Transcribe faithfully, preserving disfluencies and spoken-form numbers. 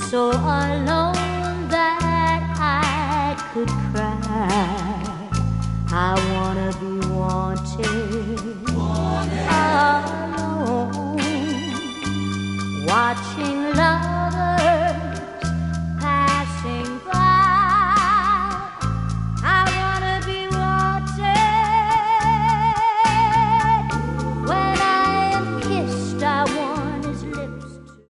so alone that I could cry. I wanna be wanted, wanted. Alone, watching love